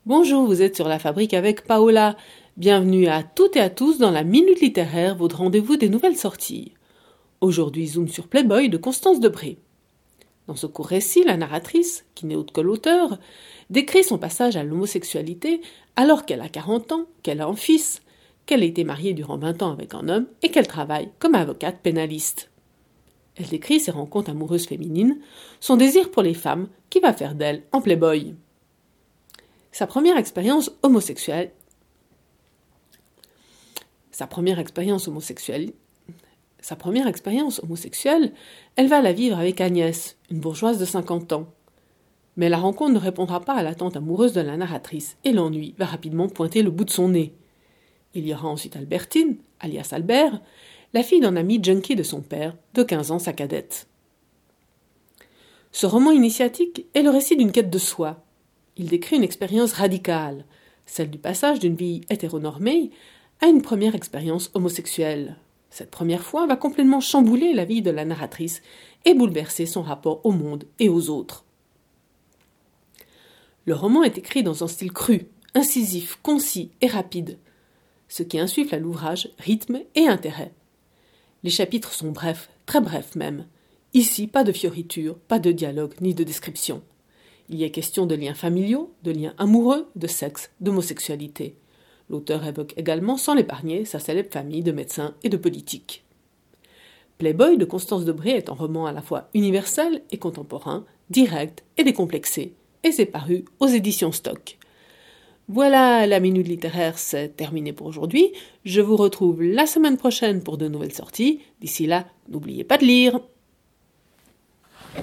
Bonjour, vous êtes sur La Fabrique avec Paola. Bienvenue à toutes et à tous dans la Minute Littéraire, votre rendez-vous des nouvelles sorties. Aujourd'hui, zoom sur Playboy de Constance Debré. Dans ce court récit, la narratrice, qui n'est autre que l'auteur, décrit son passage à l'homosexualité alors qu'elle a 40 ans, qu'elle a un fils, qu'elle a été mariée durant 20 ans avec un homme et qu'elle travaille comme avocate pénaliste. Elle décrit ses rencontres amoureuses féminines, son désir pour les femmes qui va faire d'elle un Playboy. Sa première expérience homosexuelle, elle va la vivre avec Agnès, une bourgeoise de 50 ans. Mais la rencontre ne répondra pas à l'attente amoureuse de la narratrice et l'ennui va rapidement pointer le bout de son nez. Il y aura ensuite Albertine, alias Albert, la fille d'un ami junkie de son père, de 15 ans sa cadette. Ce roman initiatique est le récit d'une quête de soi. Il décrit une expérience radicale, celle du passage d'une vie hétéronormée à une première expérience homosexuelle. Cette première fois va complètement chambouler la vie de la narratrice et bouleverser son rapport au monde et aux autres. Le roman est écrit dans un style cru, incisif, concis et rapide, ce qui insuffle à l'ouvrage rythme et intérêt. Les chapitres sont brefs, très brefs même. Ici, pas de fioritures, pas de dialogue ni de description. Il y est question de liens familiaux, de liens amoureux, de sexe, d'homosexualité. L'auteur évoque également, sans l'épargner, sa célèbre famille de médecins et de politiques. Playboy de Constance Debré est un roman à la fois universel et contemporain, direct et décomplexé, et c'est paru aux éditions Stock. Voilà, la minute littéraire, c'est terminé pour aujourd'hui. Je vous retrouve la semaine prochaine pour de nouvelles sorties. D'ici là, n'oubliez pas de lire.